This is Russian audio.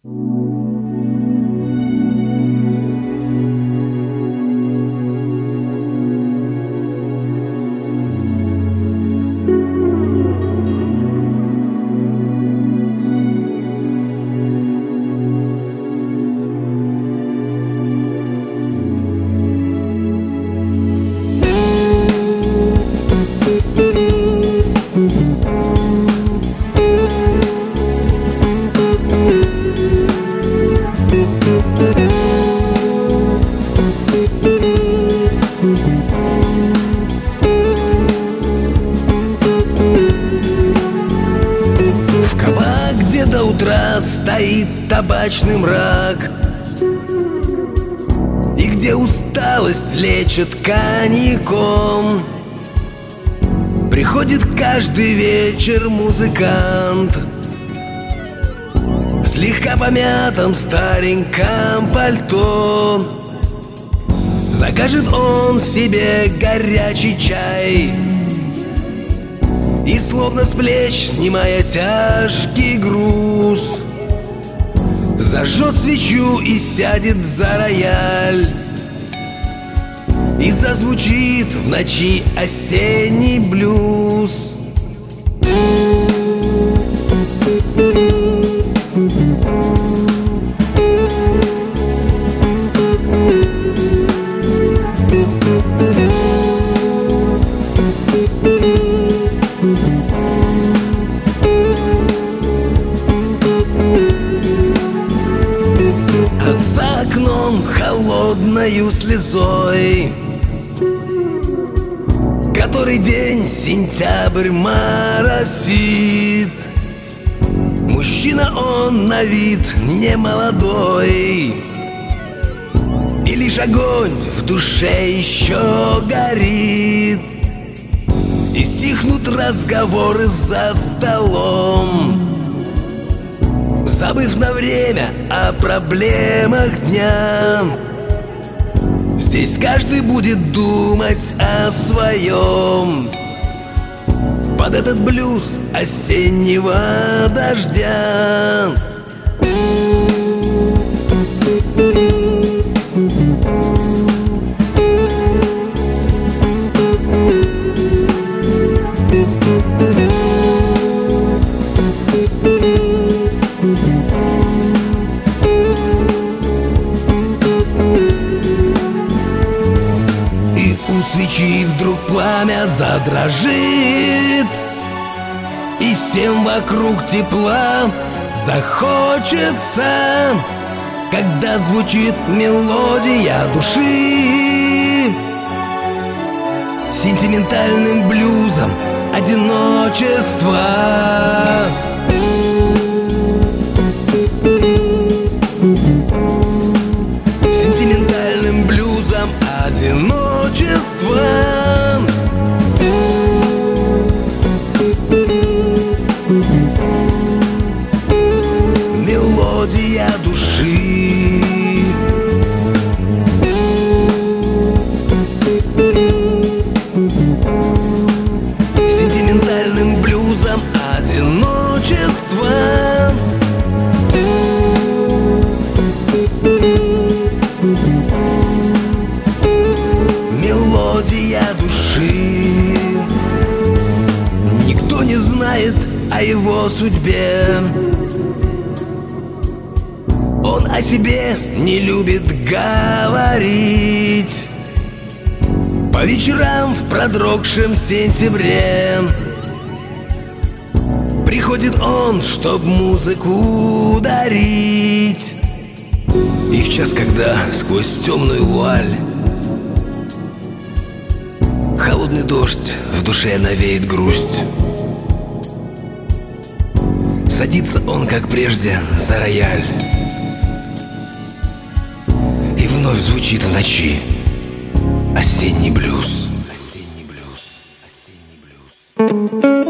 В кабак, где до утра стоит табачный мрак, и где усталость лечит коньяком, приходит каждый вечер музыкант в слегка помятом стареньком пальто. Закажет он себе горячий чай и, словно с плеч снимая тяжкий груз, зажжет свечу и сядет за рояль, и зазвучит в ночи осенний блюз. А за окном холодною слезой который день сентябрь моросит. Мужчина он на вид не молодой, и лишь огонь в душе еще горит. И стихнут разговоры за столом, забыв на время о проблемах дня. Здесь каждый будет думать о своем под этот блюз осеннего дождя. У свечи вдруг пламя задрожит, и всем вокруг тепла захочется, когда звучит мелодия души. Сентиментальным блюзом одиночества. Сентиментальным блюзом одиночества. Мелодия души. Сентиментальным блюзом одиночества. Мелодия души. Никто не знает о его судьбе. Он о себе не любит говорить. По вечерам в продрогшем сентябре приходит он, чтоб музыку дарить. И в час, когда сквозь темную вуаль холодный дождь в душе навеет грусть, садится он, как прежде, за рояль, и вновь звучит в ночи осенний блюз. Осенний блюз. Осенний блюз.